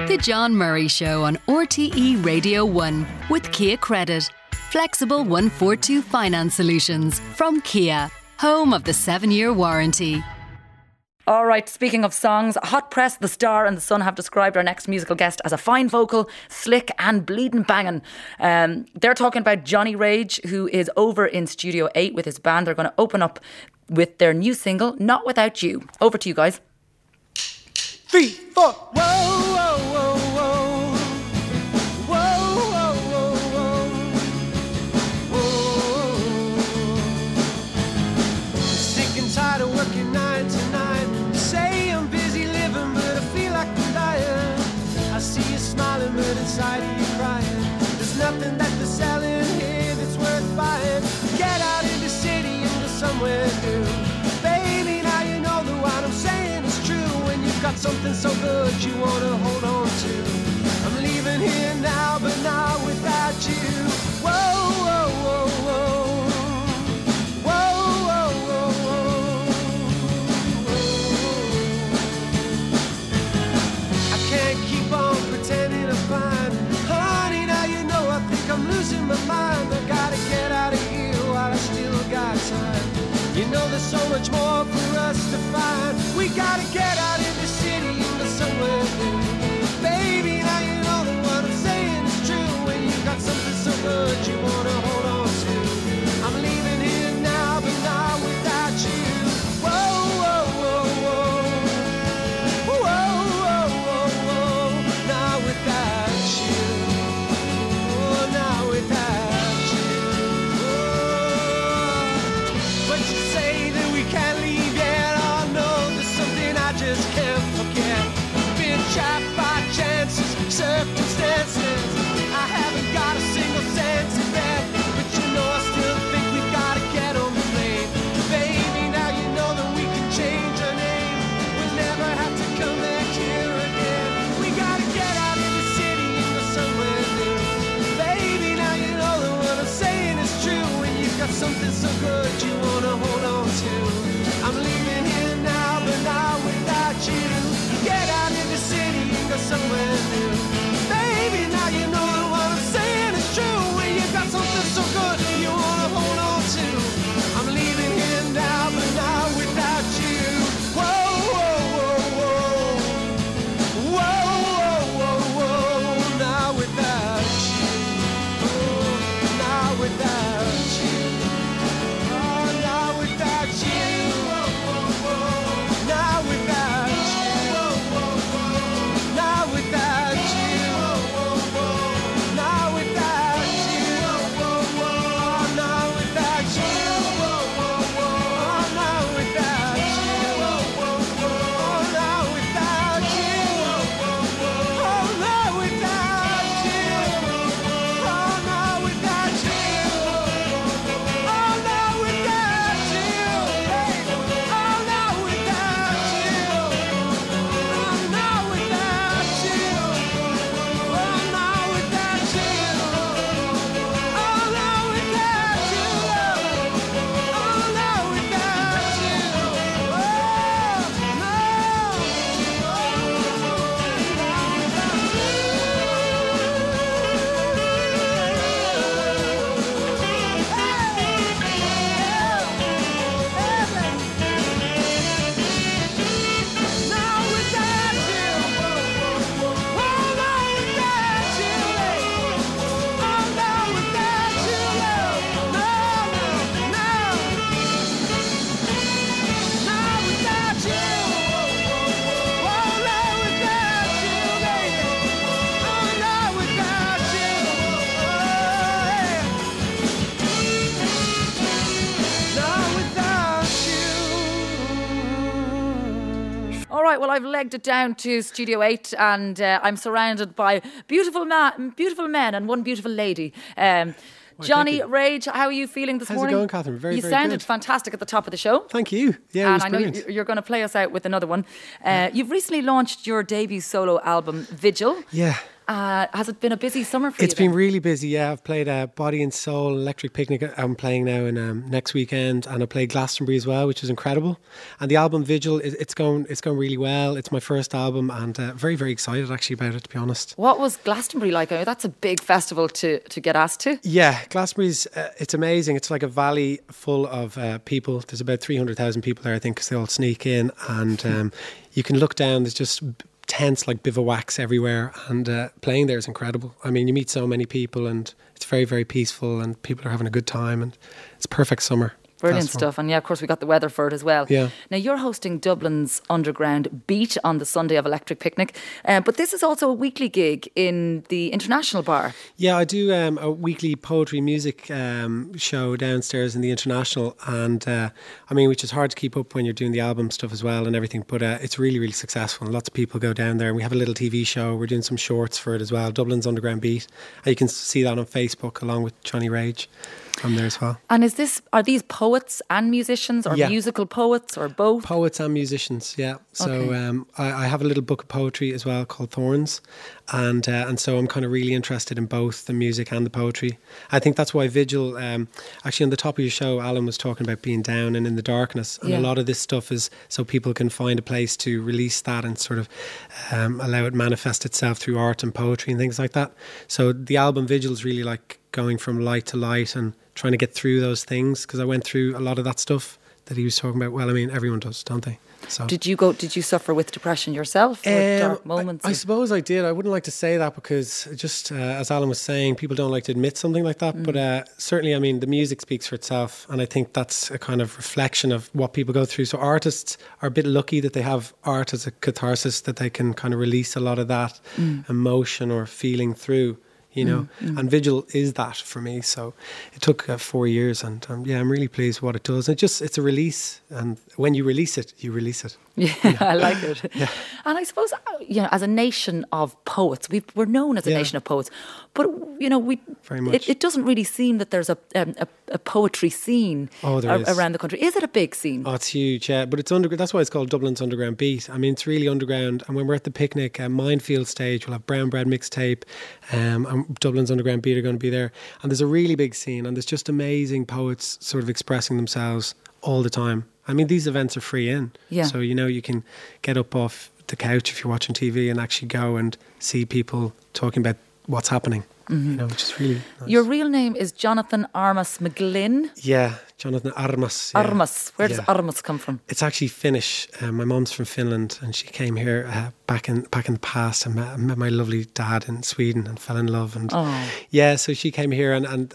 The John Murray Show on RTE Radio 1 with Kia Credit. Flexible 142 finance solutions from Kia, home of the 7-year warranty. All right, speaking of songs, Hot Press, The Star and The Sun have described our next musical guest as a fine vocal, slick and bleeding banging. They're talking about Johnny Rage, who is over in Studio 8 with his band. They're going to open up with their new single, Not Without You. Over to you guys. 3, 4. Whoa, whoa, whoa, whoa. Whoa, whoa, whoa, whoa. Whoa. Sick and tired of working 9 to 9. Say I'm busy living, but I feel like I'm dying. I see you smiling, but inside of you crying. There's nothing that they're selling here that's worth buying. Get out in the city and go somewhere new. Baby, now you know that what I'm saying is true. When you've got something so good you want to hold on to. I'm leaving here now, but not without you. Whoa, whoa, whoa, whoa. Whoa, whoa, whoa, whoa. I can't keep on pretending I'm fine. Honey, now you know I think I'm losing my mind. I gotta get out of here while I still got time. You know there's so much more for us to find. We gotta get out of the city and go somewhere new. Baby, now you know that what I'm saying is true. When you got something so good you wanna hold on to. I'm leaving here now, but not without you. Whoa, whoa, whoa, whoa. Whoa, whoa, whoa, whoa. Not without you. Oh, not without you. Oh. But you say that we can't leave yet. Oh no, there's something I just can't forget. Been trapped by chances, circumstances. I haven't got a single cent in that. But you know I still think we gotta get on the plane. Baby, now you know that we can change our name. We'll never have to come back here again. We gotta get out of the city and go somewhere new. Baby, now you know that what I'm saying is true. When you've got something so good you wanna hold on to. I'm leaving here now, but not without you. Get out of the city and go somewhere new. Baby, now you know that what I'm saying is true. When you've got something so good you wanna hold on to. I'm leaving here now, but not without you. Whoa, whoa, whoa, whoa. Whoa, whoa, whoa, whoa. Not without you. Oh, not without you. Oh, not without you. Not without you. Not without you. Not without you. Oh, not without you. Oh, not without you. Oh, not without you. Oh, not without you. Oh, not without you. Oh, not without you. Oh, not without you. I'm not without you. I'm not without you. I'm not without you. I'm not without you. Oh, All right, well, I've legged it down to Studio 8 and I'm surrounded by beautiful men and one beautiful lady. Johnny Rage, how are you feeling this morning? How's it going, Catherine? Very, you very sounded good. fantastic at the top of the show. Thank you. Yeah, it was and I know brilliant. you're going to play us out with another one. You've recently launched your debut solo album, Vigil. Yeah. Has it been a busy summer for you? It's been really busy, yeah. I've played Body and Soul, Electric Picnic. I'm playing now in next weekend, and I played Glastonbury as well, which is incredible. And the album Vigil, it's going really well. It's my first album, and very, very excited actually about it, to be honest. What was Glastonbury like? I mean, that's a big festival to get asked to. Yeah, Glastonbury's it's amazing. It's like a valley full of people. There's about 300,000 people there, I think, because they all sneak in, and you can look down. There's just tents like bivouacs everywhere, and playing there is incredible. I mean, you meet so many people, and it's very, very peaceful, and people are having a good time, and it's perfect summer. Brilliant stuff. And yeah, of course, we got the weather for it as well. Yeah. Now, you're hosting Dublin's Underground Beat on the Sunday of Electric Picnic, but this is also a weekly gig in the International Bar. Yeah, I do a weekly poetry music show downstairs in the International, and I mean, which is hard to keep up when you're doing the album stuff as well and everything, but it's really, really successful, and lots of people go down there, and we have a little TV show. We're doing some shorts for it as well, Dublin's Underground Beat, and you can see that on Facebook along with Johnny Rage. I'm there as well. And are these poets and musicians, or musical poets, or both? Poets and musicians, yeah. So Okay. I have a little book of poetry as well called Thorns, and so I'm kind of really interested in both the music and the poetry. I think that's why Vigil, actually on the top of your show, Alan was talking about being down and in the darkness, and a lot of this stuff is so people can find a place to release that and sort of allow it manifest itself through art and poetry and things like that. So the album Vigil is really like going from light to light and trying to get through those things, because I went through a lot of that stuff that he was talking about. Well, I mean, everyone does, don't they? So Did you suffer with depression yourself, or dark moments? I suppose I did. I wouldn't like to say that, because just as Alan was saying, people don't like to admit something like that. But certainly, I mean, the music speaks for itself, and I think that's a kind of reflection of what people go through. So artists are a bit lucky that they have art as a catharsis, that they can kind of release a lot of that emotion or feeling through. You know, and Vigil is that for me. So it took 4 years, and yeah, I'm really pleased with what it does. It's a release, and when you release it, you release it. Yeah, I like it. Yeah. And I suppose, as a nation of poets, we're known as a nation of poets, but Very much. It doesn't really seem that there's a poetry scene around the country. Is it a big scene? Oh, it's huge, yeah. But it's that's why it's called Dublin's Underground Beat. I mean, it's really underground. And when we're at the picnic, Minefield stage, we'll have Brown Bread mixtape, and Dublin's Underground Beat are going to be there. And there's a really big scene, and there's just amazing poets sort of expressing themselves all the time. I mean, these events are free in. Yeah. So, you can get up off the couch if you're watching TV and actually go and see people talking about what's happening, which is really nice. Your real name is Jonathan Armas McGlynn. Yeah, Jonathan Armas. Yeah. Armas. Where does Armas come from? It's actually Finnish. My mom's from Finland, and she came here back in the past, and met my lovely dad in Sweden and fell in love. And so she came here, and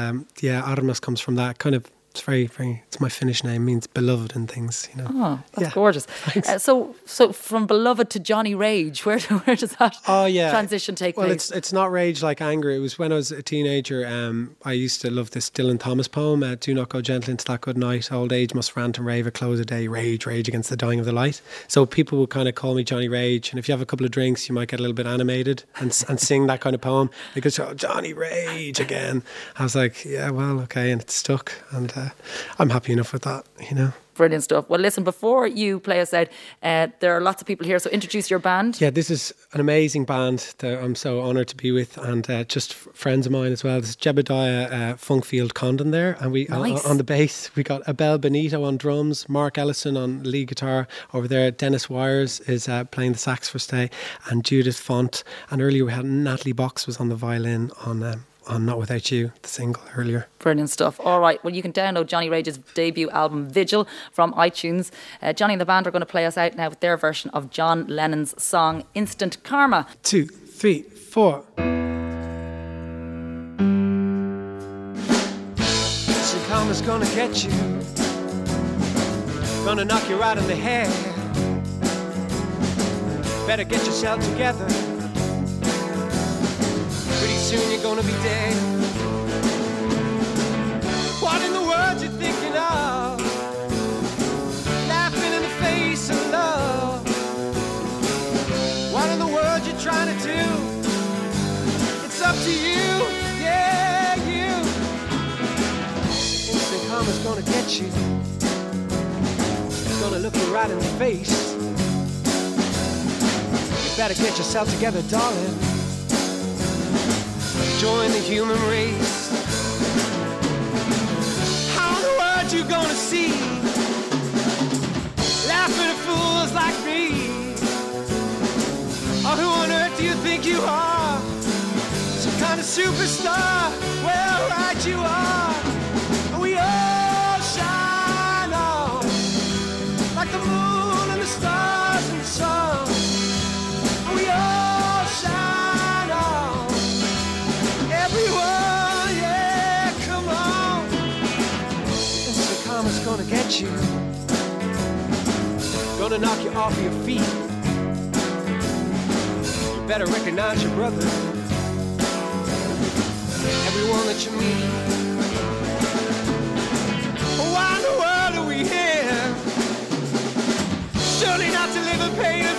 Armas comes from that kind of. It's very, very. It's my Finnish name, means beloved and things. Oh, that's gorgeous. So from beloved to Johnny Rage, where does that transition take place? Well, it's not rage like anger. It was when I was a teenager. I used to love this Dylan Thomas poem. Do not go gentle into that good night. Old age must rant and rave at close of day. Rage, rage against the dying of the light. So people would kind of call me Johnny Rage. And if you have a couple of drinks, you might get a little bit animated and sing that kind of poem. Because Johnny Rage again. I was like, yeah, well, okay, and it stuck. And I'm happy enough with that, Brilliant stuff. Well, listen, before you play us out, there are lots of people here, so introduce your band. Yeah, this is an amazing band that I'm so honoured to be with, and just friends of mine as well. This is Jebediah Funkfield Condon there, and we on the bass, we got Abel Benito on drums, Mark Ellison on lead guitar. Over there, Dennis Wires is playing the sax for Stay, and Judith Font. And earlier we had Natalie Box was on the violin on Not Without You, the single earlier. Brilliant stuff. All right, well, you can download Johnny Rage's debut album Vigil from iTunes. Johnny and the band are going to play us out now with their version of John Lennon's song Instant Karma. 2, 3, 4. Instant karma's gonna get you, gonna knock you right in the head. Better get yourself together, pretty soon you're gonna be dead. What in the world you thinking of? Laughing in the face of love. What in the world you trying to do? It's up to you, yeah, you. Instant karma's gonna get you, gonna look you right in the face. You better get yourself together, darling. join the human race. How in the world you gonna see laughing at fools like me? Or who on earth do you think you are? Some kind of superstar? Well, right you are. And we all shine on like the moon and the stars and the sun. And we all shine on. Everyone, yeah, come on. Instant karma's gonna get you. Gonna knock you off of your feet. You better recognize your brother. Everyone that you meet. Why in the world are we here? Surely not to live in pain